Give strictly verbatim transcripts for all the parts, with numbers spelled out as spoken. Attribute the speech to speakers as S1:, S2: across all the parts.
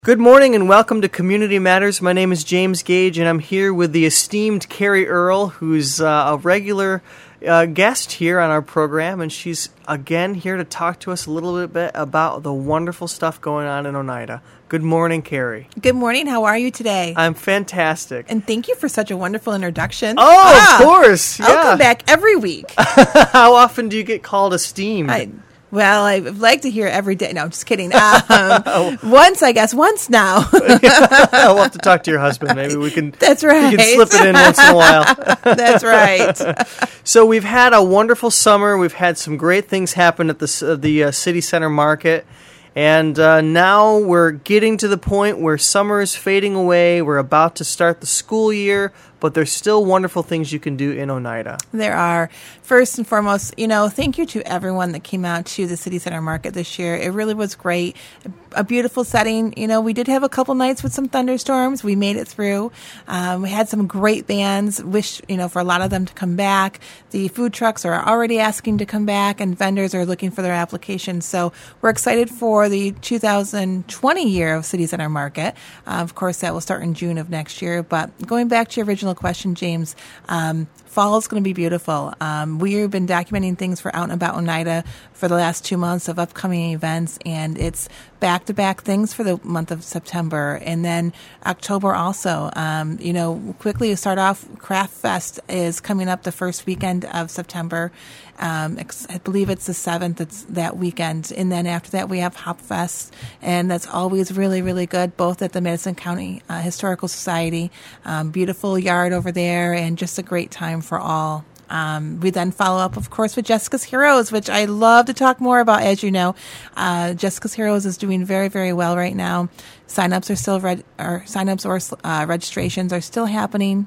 S1: Good morning and welcome to Community Matters. My name is James Gage and I'm here with the esteemed Carrie Earl, who's uh, a regular uh, guest here on our program, and she's again here to talk to us a little bit about the wonderful stuff going on in Oneida. Good morning, Carrie.
S2: Good morning. How are you today?
S1: I'm fantastic.
S2: And thank you for such a wonderful introduction.
S1: Oh, ah, of course. Yeah.
S2: I'll come back every week.
S1: How often do you get called esteemed?
S2: I, Well, I like to hear it every day. No, I'm just kidding. Um, once, I guess. Once now.
S1: We'll have to talk to your husband. Maybe we can.
S2: That's right.
S1: We can slip it in once in a while.
S2: That's right.
S1: So we've had a wonderful summer. We've had some great things happen at the uh, the uh, City Center Market. And uh, now we're getting to the point where summer is fading away. We're about to start the school year, but there's still wonderful things you can do in Oneida.
S2: There are. First and foremost, you know, thank you to everyone that came out to the City Center Market this year. It really was great. A beautiful setting. You know, we did have a couple nights with some thunderstorms. We made it through. Um, we had some great bands. Wish, you know, for a lot of them to come back. The food trucks are already asking to come back, and vendors are looking for their applications. So we're excited for the two thousand twenty year of City Center Market. Uh, of course, that will start in June of next year. But going back to your original question, James, um, fall is going to be beautiful. Um, we've been documenting things for Out and About Oneida for the last two months of upcoming events, and it's back-to-back things for the month of September. And then October also. Um, you know, quickly to start off, Craft Fest is coming up the first weekend of September. Um, I believe it's the seventh. It's that weekend. And then after that, we have Hop Fest, and that's always really, really good, both at the Madison County uh, Historical Society. Um, beautiful yard over there, and just a great time for all. Um, we then follow up, of course, with Jessica's Heroes, which I love to talk more about, as you know. Uh, Jessica's Heroes is doing very, very well right now. Sign-ups are still reg- or sign-ups or uh, registrations are still happening.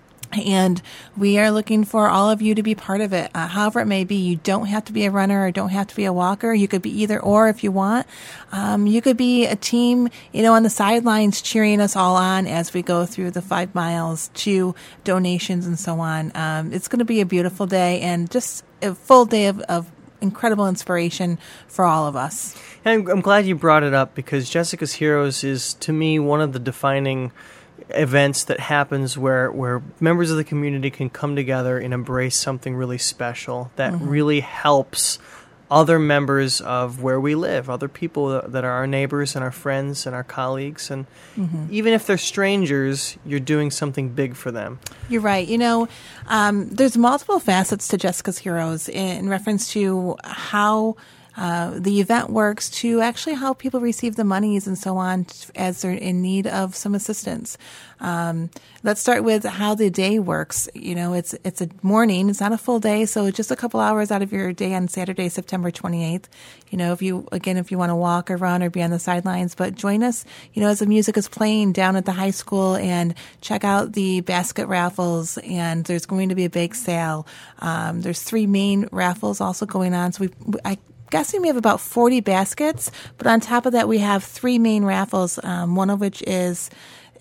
S2: And we are looking for all of you to be part of it. Uh, however it may be, you don't have to be a runner or don't have to be a walker. You could be either or if you want. Um, you could be a team, you know, on the sidelines cheering us all on as we go through the five miles to donations and so on. Um, it's going to be a beautiful day and just a full day of, of incredible inspiration for all of us.
S1: And I'm, I'm glad you brought it up, because Jessica's Heroes is, to me, one of the defining events that happens where, where members of the community can come together and embrace something really special that mm-hmm. really helps other members of where we live, other people that, that are our neighbors and our friends and our colleagues. And mm-hmm. even if they're strangers, you're doing something big for them.
S2: You're right. You know, um, there's multiple facets to Jessica's Heroes in reference to how Uh, the event works, to actually how people receive the monies and so on as they're in need of some assistance. Um, let's start with how the day works. You know, it's it's a morning. It's not a full day, so it's just a couple hours out of your day on Saturday, September twenty-eighth. You know, if you, again, if you want to walk or run or be on the sidelines, but join us, you know, as the music is playing down at the high school, and check out the basket raffles, and there's going to be a bake sale. Um, there's three main raffles also going on, so we, I guessing we have about forty baskets, but on top of that, we have three main raffles, um, one of which is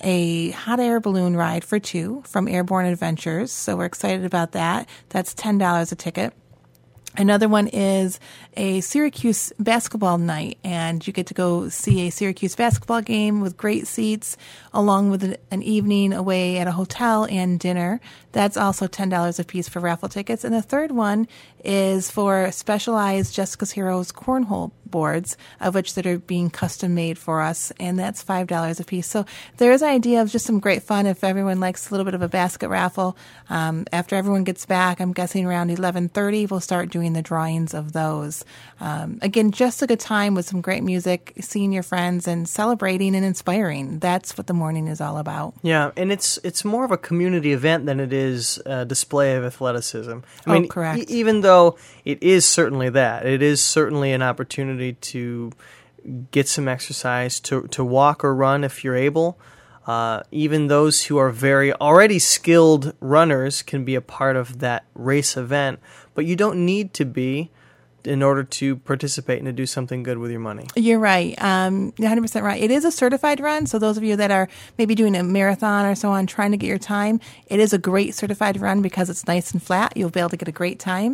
S2: a hot air balloon ride for two from Airborne Adventures. So we're excited about that. That's ten dollars a ticket. Another one is a Syracuse basketball night, and you get to go see a Syracuse basketball game with great seats, along with an, an evening away at a hotel and dinner. That's also ten dollars a piece for raffle tickets. And the third one is for specialized Jessica's Heroes cornhole boards, of which that are being custom made for us, and that's five dollars a piece. So there's an idea of just some great fun if everyone likes a little bit of a basket raffle. Um, after everyone gets back, I'm guessing around eleven thirty, we'll start doing the drawings of those. Um, again, just a good time with some great music, seeing your friends, and celebrating and inspiring. That's what the morning is all about.
S1: Yeah, and it's it's more of a community event than it is a display of athleticism. I
S2: oh,
S1: mean,
S2: correct.
S1: E- even though it is certainly that, it is certainly an opportunity to get some exercise, to to walk or run if you're able. Uh, even those who are very already skilled runners can be a part of that race event, but you don't need to be in order to participate and to do something good with your money.
S2: You're right. Um, one hundred percent right. It is a certified run, so those of you that are maybe doing a marathon or so on, trying to get your time, it is a great certified run because it's nice and flat. You'll be able to get a great time.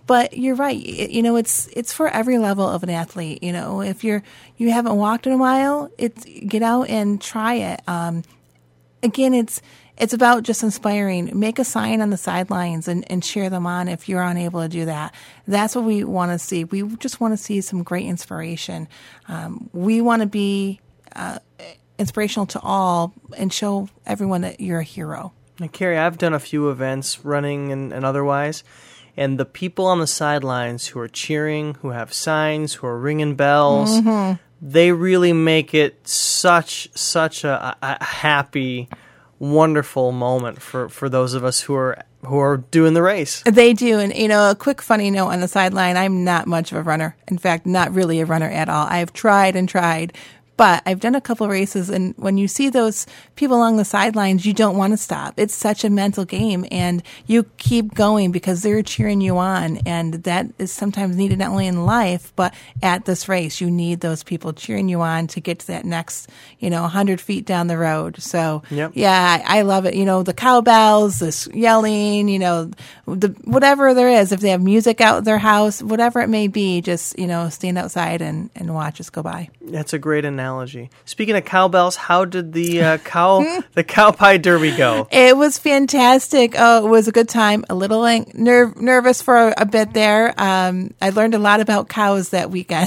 S2: But you're right. It, you know, it's it's for every level of an athlete. You know, if you're you haven't walked in a while, it's get out and try it. Um, again, it's it's about just inspiring. Make a sign on the sidelines and, and cheer them on if you're unable to do that. That's what we want to see. We just want to see some great inspiration. Um, we want to be uh, inspirational to all and show everyone that you're a hero.
S1: And Carrie, I've done a few events, running and, and otherwise, and the people on the sidelines who are cheering, who have signs, who are ringing bells, mm-hmm. they really make it such such a, a happy, wonderful moment for, for those of us who are who are doing the race.
S2: They do. And, you know, a quick funny note on the sideline, I'm not much of a runner. In fact, not really a runner at all. I've tried and tried. But I've done a couple races, and when you see those people along the sidelines, you don't want to stop. It's such a mental game, and you keep going because they're cheering you on, and that is sometimes needed not only in life, but at this race. You need those people cheering you on to get to that next, you know, one hundred feet down the road. So,
S1: yep.
S2: yeah, I, I love it. You know, the cowbells, the yelling, you know, the whatever there is. If they have music out of their house, whatever it may be, just, you know, stand outside and, and watch us go by.
S1: That's a great analogy. Analogy. Speaking of cowbells, how did the uh, cow the cow pie derby go?
S2: It was fantastic. Oh, it was a good time. A little like, ner- nervous for a, a bit there. Um, I learned a lot about cows that weekend.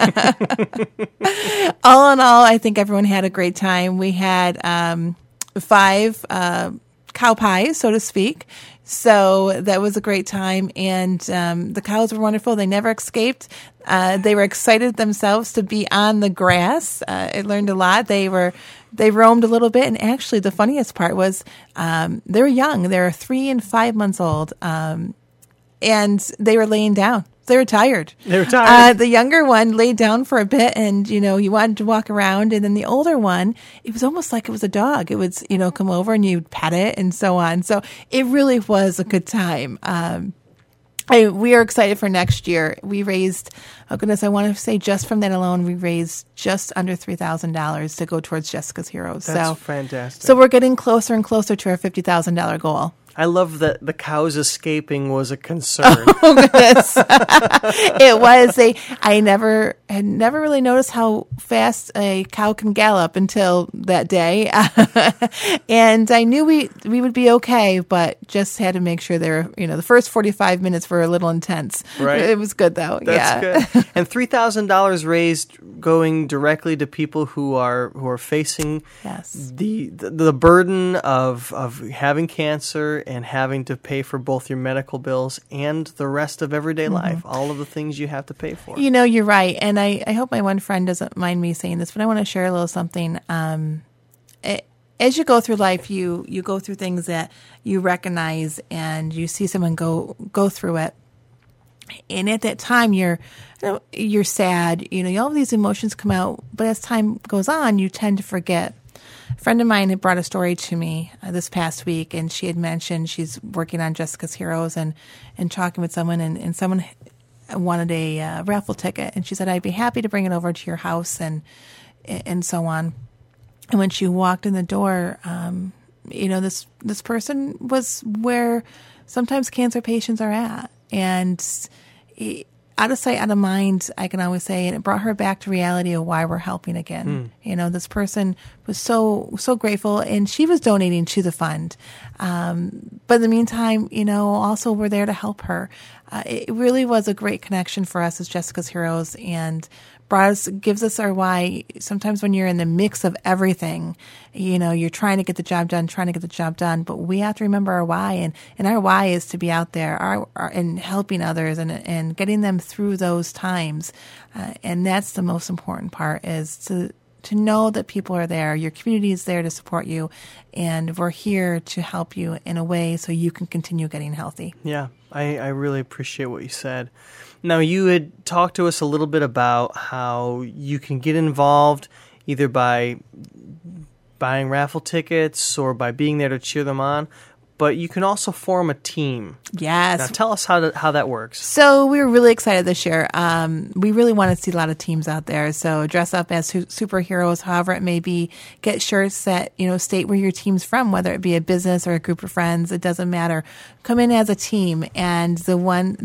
S2: All in all, I think everyone had a great time. We had um, five uh, cow pies, so to speak. So that was a great time, and um, the cows were wonderful. They never escaped. Uh, they were excited themselves to be on the grass. Uh, I learned a lot. They were they roamed a little bit, and actually, the funniest part was um, they were young. They were three and five months old, um, and they were laying down. They were tired.
S1: They were tired.
S2: Uh, the younger one laid down for a bit, and, you know, he wanted to walk around. And then the older one, it was almost like it was a dog. It would, you know, come over and you'd pet it and so on. So it really was a good time. Um, I, we are excited for next year. We raised, oh goodness, I want to say just from that alone, we raised just under three thousand dollars to go towards Jessica's Heroes.
S1: That's
S2: so
S1: fantastic.
S2: So we're getting closer and closer to our fifty thousand dollars goal.
S1: I love that the cows escaping was a concern.
S2: Oh, goodness. It was. a. I never had never really noticed how fast a cow can gallop until that day. And I knew we we would be okay, but just had to make sure they were, you know, the first forty-five minutes were a little intense.
S1: Right.
S2: It was good, though.
S1: That's
S2: yeah.
S1: good. And three thousand dollars raised going directly to people who are who are facing
S2: yes.
S1: the, the the burden of of having cancer and having to pay for both your medical bills and the rest of everyday mm-hmm. life, all of the things you have to pay for.
S2: You know, you're right. And I, I hope my one friend doesn't mind me saying this, but I want to share a little something. Um, it, as you go through life, you, you go through things that you recognize and you see someone go go through it. And at that time, you're you know, you're sad. You know, all of these emotions come out. But as time goes on, you tend to forget. A friend of mine had brought a story to me uh, this past week, and she had mentioned she's working on Jessica's Heroes and, and talking with someone, and, and someone wanted a uh, raffle ticket. And she said, I'd be happy to bring it over to your house and and so on. And when she walked in the door, um, you know, this, this person was where sometimes cancer patients are at. And it, out of sight, out of mind, I can always say, and it brought her back to reality of why we're helping again. Mm. You know, this person was so, so grateful, and she was donating to the fund. Um, but in the meantime, you know, also we're there to help her. Uh, it really was a great connection for us as Jessica's Heroes, and brought us, gives us our why. Sometimes when you're in the mix of everything, you know, you're trying to get the job done, trying to get the job done, but we have to remember our why, and, and our why is to be out there our, our, and helping others and, and getting them through those times. Uh, and that's the most important part, is to to know that people are there, your community is there to support you, and we're here to help you in a way so you can continue getting healthy.
S1: Yeah, I, I really appreciate what you said. Now, you had talked to us a little bit about how you can get involved either by buying raffle tickets or by being there to cheer them on, but you can also form a team.
S2: Yes.
S1: Now, tell us how to, how that works.
S2: So we were really excited this year. Um, we really want to see a lot of teams out there. So dress up as su- superheroes, however it may be. Get shirts that, you know, state where your team's from, whether it be a business or a group of friends. It doesn't matter. Come in as a team, and the one the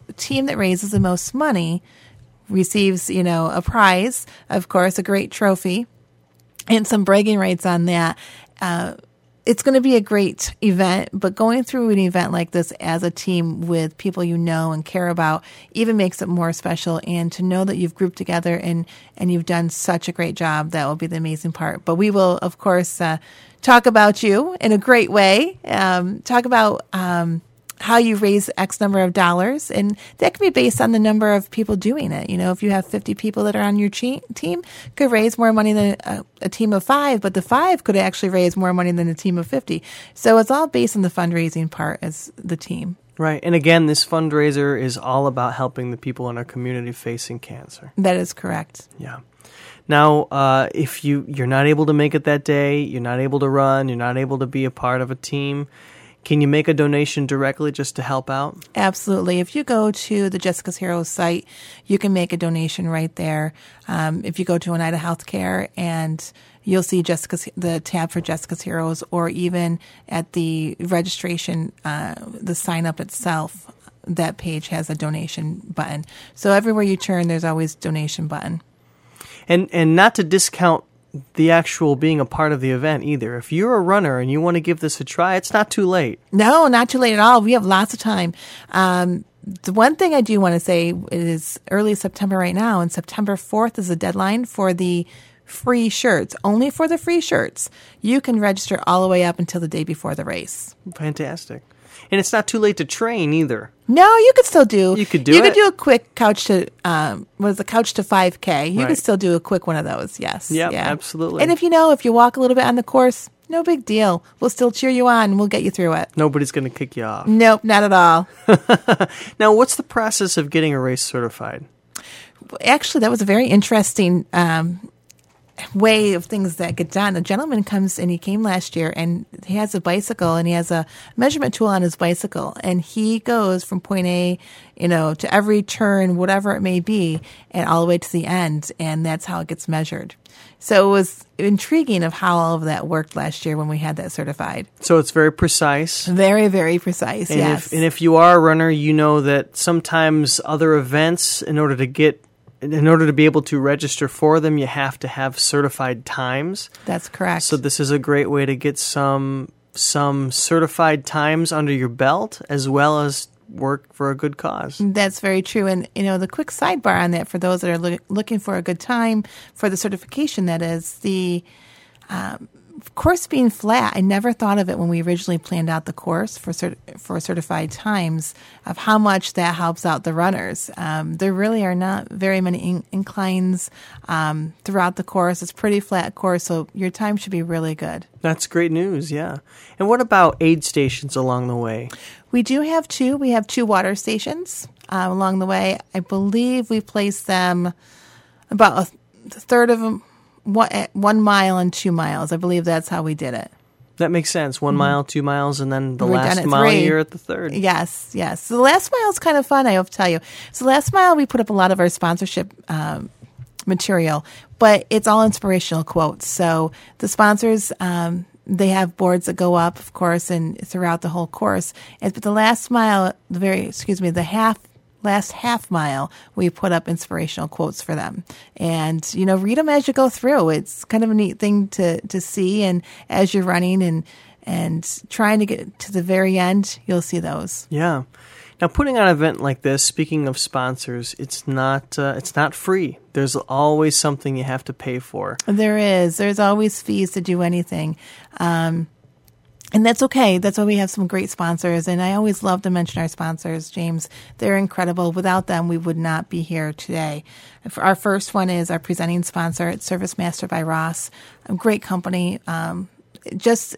S2: team that raises the most money receives, you know, a prize, of course, a great trophy, and some bragging rights on that. Uh, it's going to be a great event, but going through an event like this as a team with people you know and care about even makes it more special. And to know that you've grouped together and, and you've done such a great job, that will be the amazing part. But we will, of course, uh, talk about you in a great way, um, talk about um, how you raise X number of dollars, and that can be based on the number of people doing it. You know, if you have fifty people that are on your che- team, could raise more money than a, a team of five, but the five could actually raise more money than a team of fifty. So it's all based on the fundraising part as the team.
S1: Right. And again, this fundraiser is all about helping the people in our community facing cancer.
S2: That is correct.
S1: Yeah. Now, uh, if you, you're not able to make it that day, you're not able to run, you're not able to be a part of a team, can you make a donation directly just to help out?
S2: Absolutely. If you go to the Jessica's Heroes site, you can make a donation right there. Um, if you go to Oneida Healthcare, and you'll see Jessica's the tab for Jessica's Heroes, or even at the registration, uh, the sign up itself, that page has a donation button. So everywhere you turn, there's always donation button.
S1: And and not to discount the actual being a part of the event either. If you're a runner and you want to give this a try, it's not too late.
S2: No, not too late at all. We have lots of time. Um, the one thing I do want to say is early September right now, and September fourth is the deadline for the free shirts. Only for the free shirts. You can register all the way up until the day before the race.
S1: Fantastic. And it's not too late to train either.
S2: No, you could still do.
S1: You could do
S2: You
S1: it.
S2: could do a quick couch to, um, what is the couch to five K? You
S1: Right.
S2: could still do a quick one of those. Yes.
S1: Yep,
S2: yeah,
S1: absolutely.
S2: And if you know, if you walk a little bit on the course, no big deal. We'll still cheer you on and we'll get you through it.
S1: Nobody's going to kick you off.
S2: Nope, not at all.
S1: Now, what's the process of getting a race certified?
S2: Actually, that was a very interesting um, way of things that get done. A gentleman comes, and he came last year, and he has a bicycle, and he has a measurement tool on his bicycle, and he goes from point A, you know, to every turn, whatever it may be, and all the way to the end, and that's how it gets measured. So it was intriguing of how all of that worked last year when we had that certified.
S1: So it's very precise.
S2: Very, very precise,
S1: And
S2: yes.
S1: if, and if you are a runner, you know that sometimes other events, in order to get In order to be able to register for them, you have to have certified times.
S2: That's correct.
S1: So this is a great way to get some some certified times under your belt, as well as work for a good cause.
S2: That's very true. And, you know, the quick sidebar on that for those that are loo- looking for a good time for the certification, that is the um, course being flat. I never thought of it when we originally planned out the course for cert- for certified times, of how much that helps out the runners. Um, there really are not very many in- inclines um, throughout the course. It's a pretty flat course, so your time should be really good.
S1: That's great news, yeah. And what about aid stations along the way?
S2: We do have two. We have two water stations uh, along the way. I believe we placed them about a th- third of them, one, one mile and two miles. I believe that's how we did it.
S1: That makes sense. One mile, two miles, and then the
S2: We're done
S1: last
S2: at
S1: mile
S2: three.
S1: you're at the third.
S2: Yes, yes. So the last mile is kind of fun, I have to tell you. So last mile, we put up a lot of our sponsorship um, material, but it's all inspirational quotes. So the sponsors, um, they have boards that go up, of course, and throughout the whole course. And, but the last mile, the very, excuse me, the half, last half mile, we put up inspirational quotes for them. And, you know, read them as you go through. It's kind of a neat thing to, to see. And as you're running and, and trying to get to the very end, you'll see those.
S1: Yeah. Now, putting on an event like this, speaking of sponsors, it's not uh, it's not free. There's always something you have to pay for.
S2: There is. There's always fees to do anything. Um, and that's okay. That's why we have some great sponsors. And I always love to mention our sponsors, James. They're incredible. Without them, we would not be here today. Our first one is our presenting sponsor. It's Service Master by Ross, a great company. Um, just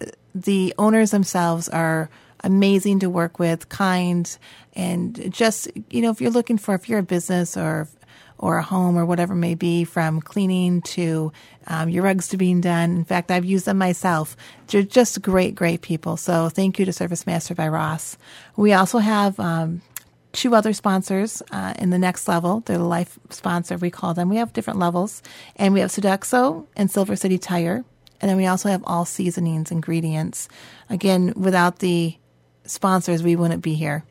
S2: the owners themselves are amazing to work with, kind, and just, you know, if you're looking for, if you're a business or or a home or whatever it may be, from cleaning to um, your rugs to being done. In fact, I've used them myself. They're just great, great people. So thank you to Service Master by Ross. We also have um, two other sponsors uh, in the next level. They're the life sponsor, we call them. We have different levels. And we have Sodexo and Silver City Tire. And then we also have All Seasonings Ingredients. Again, without the sponsors, we wouldn't be here.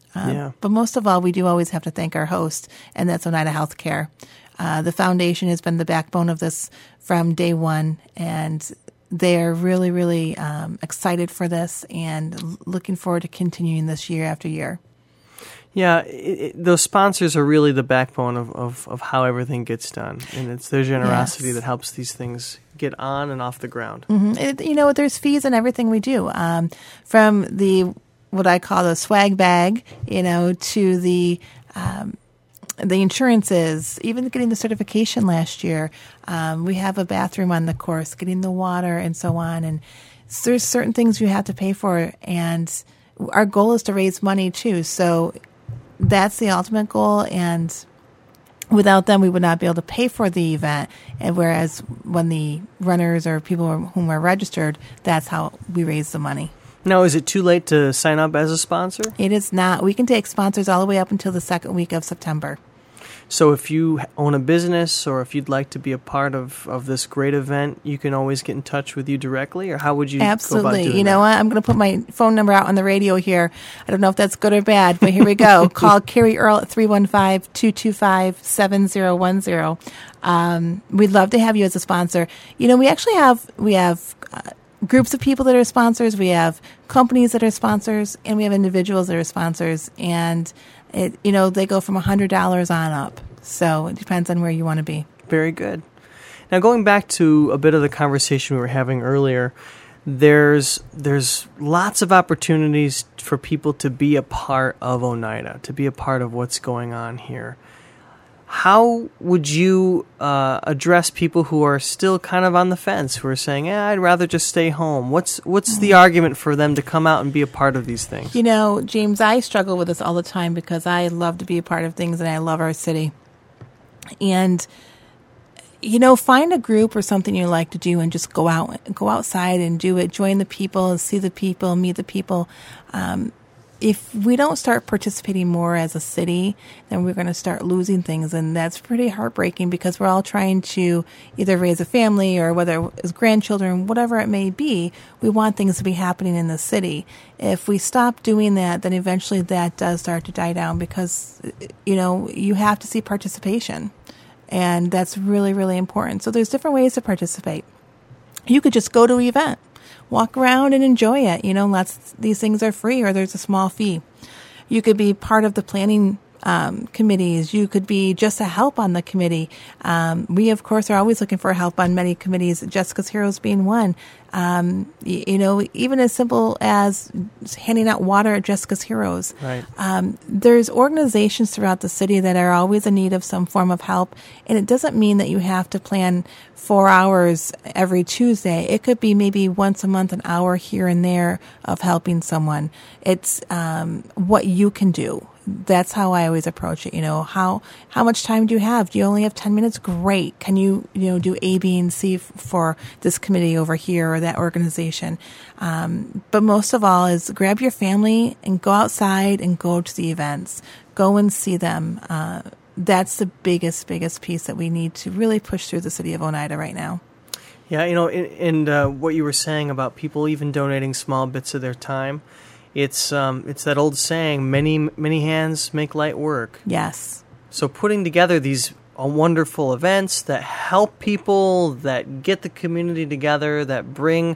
S2: Um,
S1: Yeah.
S2: But most of all, we do always have to thank our host, and that's Oneida Healthcare. Uh, the foundation has been the backbone of this from day one, and they are really, really um, excited for this and l- looking forward to continuing this year after year.
S1: Yeah, it, it, those sponsors are really the backbone of, of, of how everything gets done, and it's their generosity
S2: Yes.
S1: that helps these things get on and off the ground.
S2: Mm-hmm. It, you know, there's fees in everything we do, um, from the what I call the swag bag, you know, to the um, the insurances, even getting the certification last year. Um, we have a bathroom on the course, getting the water and so on. And so there's certain things you have to pay for. And our goal is to raise money too. So that's the ultimate goal. And without them, we would not be able to pay for the event. And whereas when the runners or people whom are registered, that's how we raise the money.
S1: Now, is it too late to sign up as a sponsor?
S2: It is not. We can take sponsors all the way up until the second week of September.
S1: So if you own a business or if you'd like to be a part of, of this great event, you can always get in touch with you directly, or how would you
S2: Absolutely.
S1: go about doing
S2: You know
S1: that?
S2: what? I'm going to put my phone number out on the radio here. I don't know if that's good or bad, but here we go. Call Carrie Earl at three one five, two two five, seven zero one zero. Um, we'd love to have you as a sponsor. You know, we actually have, we have uh, groups of people that are sponsors. We have companies that are sponsors, and we have individuals that are sponsors. And it, you know, they go from one hundred dollars on up. So it depends on where you want to be.
S1: Very good. Now, going back to a bit of the conversation we were having earlier, there's there's lots of opportunities for people to be a part of Oneida, to be a part of what's going on here. How would you uh, address people who are still kind of on the fence, who are saying, eh, I'd rather just stay home? What's what's the argument for them to come out and be a part of these things?
S2: You know, James, I struggle with this all the time because I love to be a part of things and I love our city. And, you know, find a group or something you like to do and just go out, go outside and do it. Join the people, see the people, meet the people. Um, if we don't start participating more as a city, then we're going to start losing things. And that's pretty heartbreaking because we're all trying to either raise a family or whether it's grandchildren, whatever it may be, we want things to be happening in the city. If we stop doing that, then eventually that does start to die down because, you know, you have to see participation. And that's really, really important. So there's different ways to participate. You could just go to an event. Walk around and enjoy it. You know, lots these things are free or there's a small fee. You could be part of the planning um, committees. You could be just a help on the committee. Um, we, of course, are always looking for help on many committees, Jessica's Heroes being one. Um, you, you know, even as simple as handing out water at Jessica's Heroes.
S1: Right.
S2: Um, there's organizations throughout the city that are always in need of some form of help, and it doesn't mean that you have to plan four hours every Tuesday. It could be maybe once a month, an hour here and there of helping someone. It's um, what you can do. That's how I always approach it. You know, how how much time do you have? Do you only have ten minutes? Great. Can you you know do A, B, and C f- for this committee over here or that organization? Um, but most of all is grab your family and go outside and go to the events. Go and see them. Uh, that's the biggest biggest piece that we need to really push through the city of Oneida right now.
S1: Yeah, you know, and, and uh, what you were saying about people even donating small bits of their time. It's um, it's that old saying, many many hands make light work.
S2: Yes.
S1: So putting together these uh, wonderful events that help people, that get the community together, that bring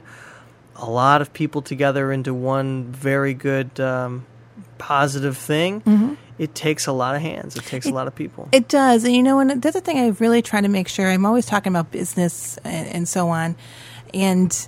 S1: a lot of people together into one very good, um, positive thing, mm-hmm. It takes a lot of hands. It takes
S2: it,
S1: a lot of people.
S2: It does. And, you know, and the other thing I really try to make sure, I'm always talking about business and, and so on, and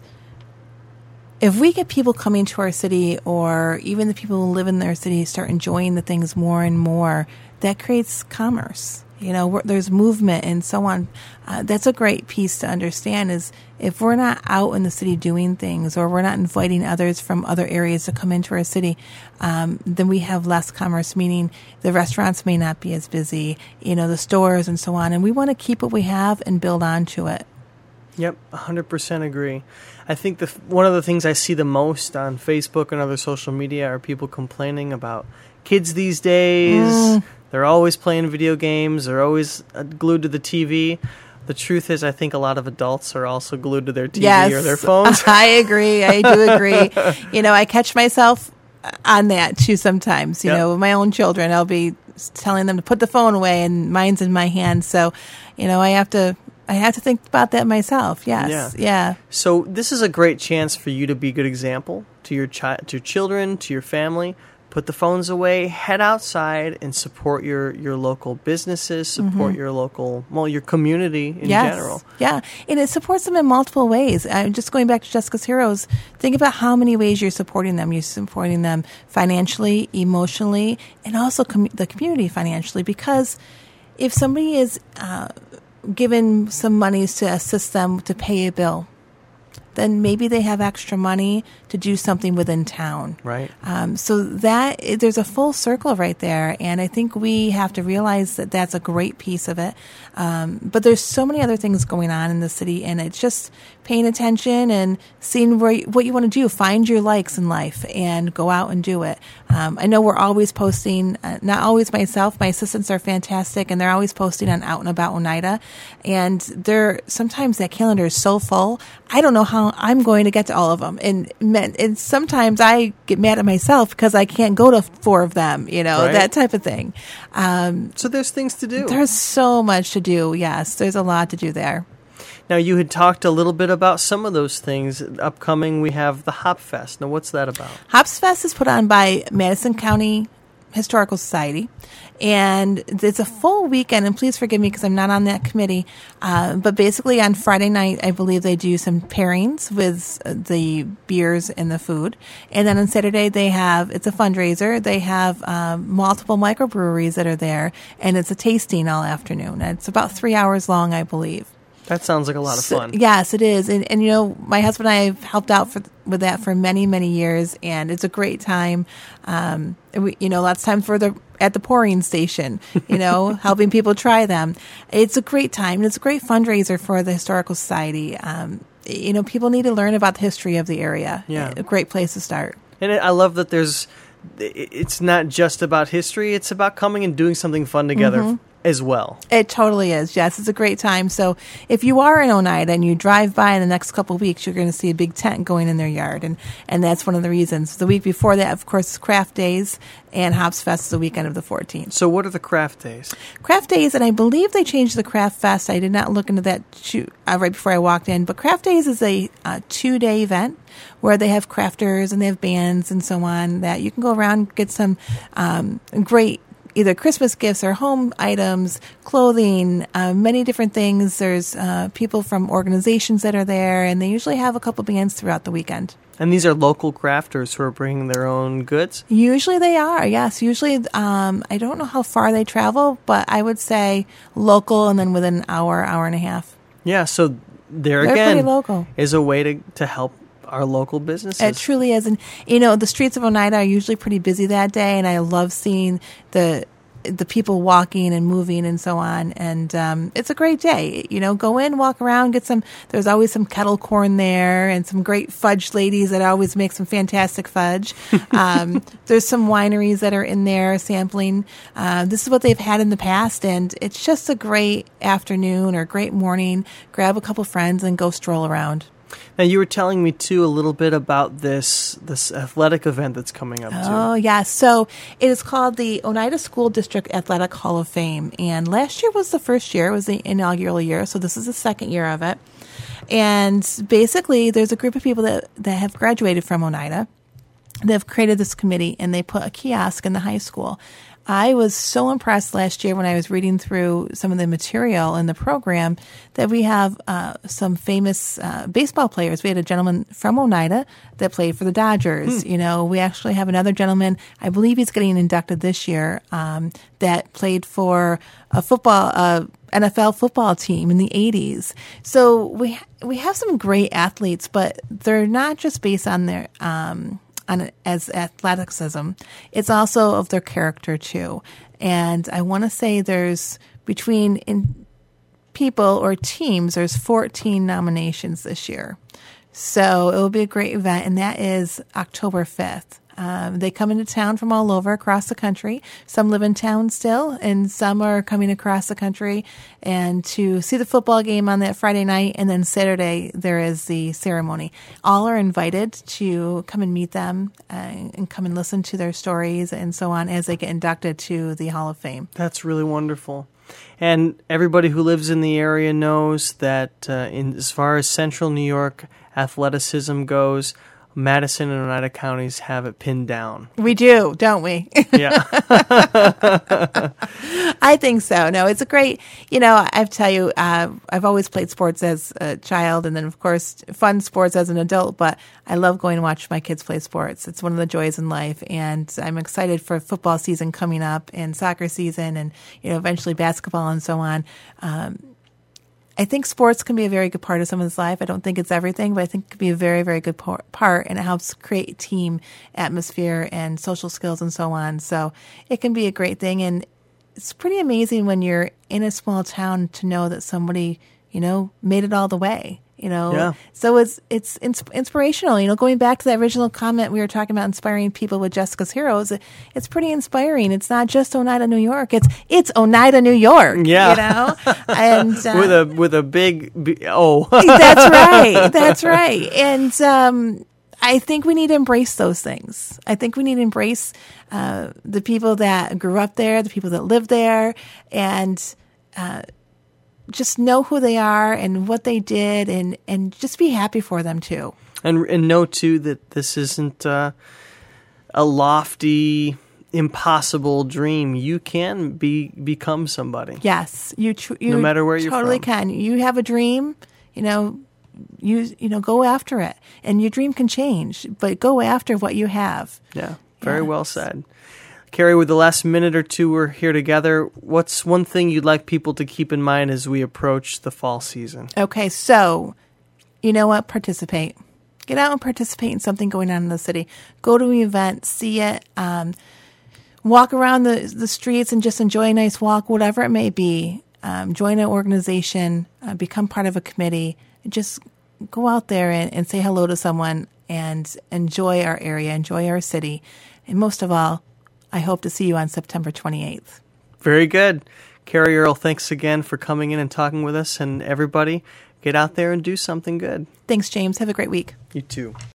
S2: if we get people coming to our city or even the people who live in their city start enjoying the things more and more, that creates commerce. You know, there's movement and so on. Uh, that's a great piece to understand is if we're not out in the city doing things or we're not inviting others from other areas to come into our city, um, then we have less commerce, meaning the restaurants may not be as busy, you know, the stores and so on. And we want to keep what we have and build onto it.
S1: Yep, one hundred percent agree. I think the one of the things I see the most on Facebook and other social media are people complaining about kids these days. Mm. They're always playing video games. They're always glued to the T V. The truth is, I think a lot of adults are also glued to their T V
S2: yes,
S1: or their phones.
S2: I agree. I do agree. You know, I catch myself on that too sometimes. You
S1: Yep.
S2: know, with my own children, I'll be telling them to put the phone away and mine's in my hand. So, you know, I have to I have to think about that myself. Yes.
S1: Yeah.
S2: Yeah.
S1: So this is a great chance for you to be a good example to your chi- to your children, to your family. Put the phones away, head outside, and support your, your local businesses, support
S2: Mm-hmm.
S1: your local, well, your community in
S2: Yes.
S1: general.
S2: Yeah. And it supports them in multiple ways. Uh, just going back to Jessica's Heroes, think about how many ways you're supporting them. You're supporting them financially, emotionally, and also com- the community financially. Because if somebody is uh, given some monies to assist them to pay a bill, then maybe they have extra money to do something within town.
S1: Right.
S2: Um, so that there's a full circle right there, and I think we have to realize that that's a great piece of it. Um, but there's so many other things going on in the city, and it's just paying attention and seeing where, what you want to do. Find your likes in life and go out and do it. Um, I know we're always posting, uh, not always myself. My assistants are fantastic, and they're always posting on Out and About Oneida. And they're sometimes that calendar is so full, I don't know how I'm going to get to all of them. And and sometimes I get mad at myself because I can't go to four of them, you know,
S1: Right.
S2: that type of thing. Um,
S1: So there's things to do.
S2: there's so much to do. Yes, there's a lot to do there.
S1: Now, you had talked a little bit about some of those things. Upcoming, we have the Hop Fest. Now, what's that about?
S2: Hops Fest is put on by Madison County Historical Society, and it's a full weekend. And please forgive me because I'm not on that committee. Uh, but basically, on Friday night, I believe they do some pairings with the beers and the food, and then on Saturday they have it's a fundraiser. They have um, multiple microbreweries that are there, and it's a tasting all afternoon. And it's about three hours long, I believe.
S1: That sounds like a lot of
S2: So-
S1: fun.
S2: Yes, it is. And, and, you know, my husband and I have helped out for, with that for many, many years, and it's a great time. Um, and we, you know, lots of times we're the, at the pouring station, you know, helping people try them. It's a great time, and it's a great fundraiser for the Historical Society. Um, you know, people need to learn about the history of the area.
S1: Yeah.
S2: A great place to start.
S1: And I love that there's, it's not just about history, it's about coming and doing something fun together
S2: Mm-hmm.
S1: as well.
S2: It totally is. Yes, it's a great time. So if you are in Oneida and you drive by in the next couple of weeks, you're going to see a big tent going in their yard. And, and that's one of the reasons. The week before that, of course, is Craft Days, and Hops Fest is the weekend of the fourteenth.
S1: So what are the craft days?
S2: Craft Days, and I believe they changed the Craft Fest. I did not look into that too, uh, right before I walked in. But Craft Days is a uh, two-day event where they have crafters and they have bands and so on that you can go around and get some um, great either Christmas gifts or home items, clothing, uh, many different things. There's uh, people from organizations that are there, and they usually have a couple bands throughout the weekend.
S1: And these are local crafters who are bringing their own goods?
S2: Usually they are, yes. Usually, um, I don't know how far they travel, but I would say local and then within an hour, hour and a half.
S1: Yeah, so there
S2: They're
S1: again
S2: pretty local.
S1: is a way to, to help our local businesses.
S2: It truly is. And, you know, the streets of Oneida are usually pretty busy that day, and I love seeing the the people walking and moving and so on. And um, it's a great day. You know, go in, walk around, get some, there's always some kettle corn there and some great fudge ladies that always make some fantastic fudge. Um, there's some wineries that are in there sampling. Uh, this is what they've had in the past, and it's just a great afternoon or great morning. Grab a couple friends and go stroll around.
S1: Now, you were telling me, too, a little bit about this this athletic event that's coming up, too.
S2: Oh, yeah. So it is called the Oneida School District Athletic Hall of Fame. And last year was the first year. It was the inaugural year. So this is the second year of it. And basically, there's a group of people that, that have graduated from Oneida. They've created this committee, and they put a kiosk in the high school. I was so impressed last year when I was reading through some of the material in the program that we have uh, some famous uh, baseball players. We had a gentleman from Oneida that played for the Dodgers.
S1: Hmm.
S2: You know, we actually have another gentleman, I believe he's getting inducted this year, um, that played for a football, uh, N F L football team in the eighties. So we we have some great athletes, but they're not just based on their um, on as athleticism. It's also of their character too. And I want to say there's between in people or teams, there's fourteen nominations this year. So it will be a great event, and that is October fifth. Um, they come into town from all over across the country. Some live in town still, and some are coming across the country and to see the football game on that Friday night. And then Saturday, there is the ceremony. All are invited to come and meet them uh, and come and listen to their stories and so on as they get inducted to the Hall of Fame.
S1: That's really wonderful. And everybody who lives in the area knows that uh, in as far as Central New York athleticism goes, Madison and Oneida counties have it pinned down.
S2: We do, don't we?
S1: Yeah.
S2: I think so. No, it's a great, you know, I tell you, uh, I've always played sports as a child and then, of course, fun sports as an adult, but I love going to watch my kids play sports. It's one of the joys in life, and I'm excited for football season coming up and soccer season and, you know, eventually basketball and so on. Um, I think sports can be a very good part of someone's life. I don't think it's everything, but I think it can be a very, very good part, and it helps create team atmosphere and social skills and so on. So it can be a great thing, and it's pretty amazing when you're in a small town to know that somebody, you know, made it all the way. You know,
S1: yeah.
S2: So it's it's ins- inspirational. You know, going back to that original comment we were talking about, inspiring people with Jessica's Heroes. It's pretty inspiring. It's not just Oneida, New York. It's it's Oneida, New York.
S1: Yeah,
S2: you know, and uh,
S1: with a with a big B- oh.
S2: That's right. That's right. And um, I think we need to embrace those things. I think we need to embrace uh, the people that grew up there, the people that live there, and. Uh, just know who they are and what they did, and, and just be happy for them too.
S1: And and know too that this isn't uh, a lofty, impossible dream. You can be become somebody.
S2: Yes, you. Tr- you
S1: no matter where you're from.
S2: Totally can. You have a dream, you know. You you know, go after it, and your dream can change, but go after what you have.
S1: Yeah, very
S2: yes.
S1: well said. Carrie, with the last minute or two we're here together, what's one thing you'd like people to keep in mind as we approach the fall season?
S2: Okay, so, you know what? Participate. Get out and participate in something going on in the city. Go to an event, see it, um, walk around the, the streets and just enjoy a nice walk, whatever it may be. Um, join an organization, uh, become part of a committee. Just go out there and, and say hello to someone and enjoy our area, enjoy our city. And most of all, I hope to see you on September twenty-eighth.
S1: Very good. Carrie Earl, thanks again for coming in and talking with us. And everybody, get out there and do something good.
S2: Thanks, James. Have a great week.
S1: You too.